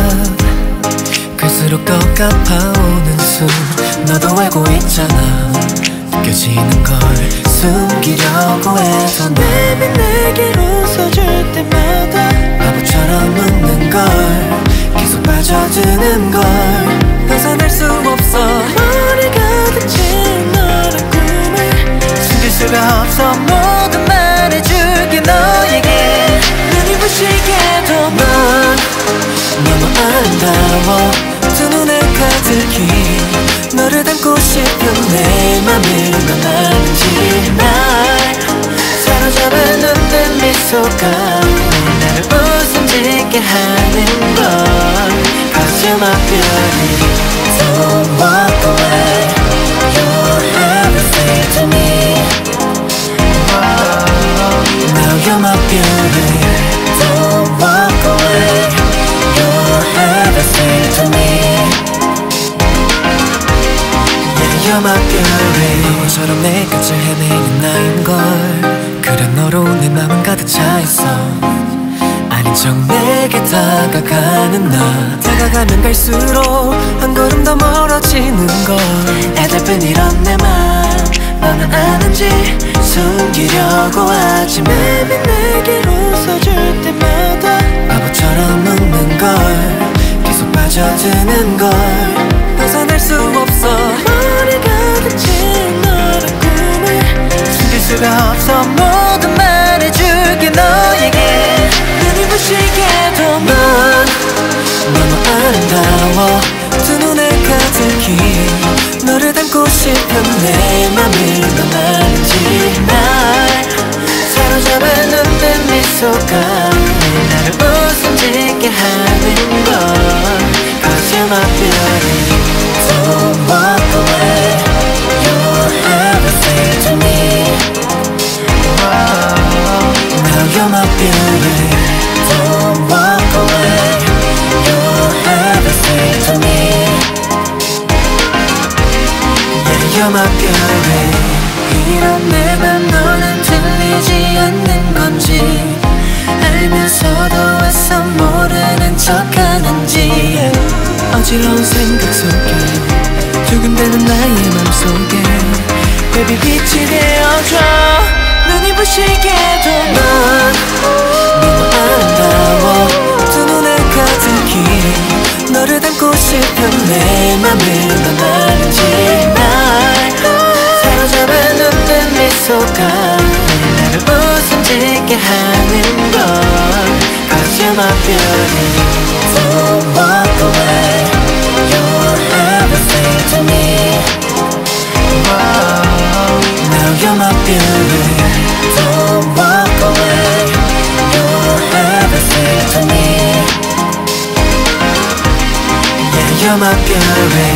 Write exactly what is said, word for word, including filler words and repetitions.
갈수록 더 가파오는 숨 너도 알고 있잖아. 느껴지는 걸 숨기려고 해서 Baby 내게 웃어줄 때마다 바보처럼 웃는 걸 계속 빠져드는 걸 벗어날 수 없어. 머리 가득 채운 너란 꿈을 숨길 수가 없어. 모두 말해줄게 너에게. 눈이 부시게도 넌 너무 아름다워. 두 눈에 가득히 너를 담고 싶은 내 맘을 넌 아는지. 날 사로잡은 눈빛 미소가 나를 웃음 짓게 하는 건 Cause you're my beauty. Don't walk away. You're everything to me. Now you're my beauty. Don't walk away. You're everything to me. Yeah, you're my beauty. 바보처럼 내 끝을 헤매는 나인걸. 그래 너로 내 맘은 가득 차있어. 아닌 척 내게 다가가는 나. 다가가면 갈수록 한 걸음 더 멀어지는 걸. 애달픈 이런 내 맘 너는 아는지 숨기려고 하지. Baby 내게 웃어줄 때마다 바보처럼 웃는 걸 계속 빠져드는 걸 벗어날 수 없어. 머리 가득 채운 너란 꿈을 숨길 수가 없어. 모두 말해줄게 너에게. 눈이 부시게도 넌 너무 아름다워. 두 눈에 가득히 너를 담고 싶은 내 맘을 넌 아는지. 날 사로잡은 눈빛 미소가 나를 웃음 짓게 하는 건 Cause you're my beauty. Don't walk away. You're everything to me. Now you're my beauty. Don't walk away. You're everything to me. Yeah, you're my beauty. 이런 내 맘 너는 들리지 않는 건지 알면서도 애써 모르는 척하는지. 어지러운 생각 속에 두근대는 나의 맘속에 Baby 빛이 되어줘. 눈이 부시게도 넌 너무 아름다워. 두 눈에 가득히 너를 담고 싶은 내 맘을 넌 아는지. 날 사로잡은 눈빛 미소가 나를 웃음 짓게 하는 건 Cause you're my beauty. Don't walk away. You're everything to me. Now you're my beauty. Don't walk away. You're everything to me. Yeah, you're my beauty.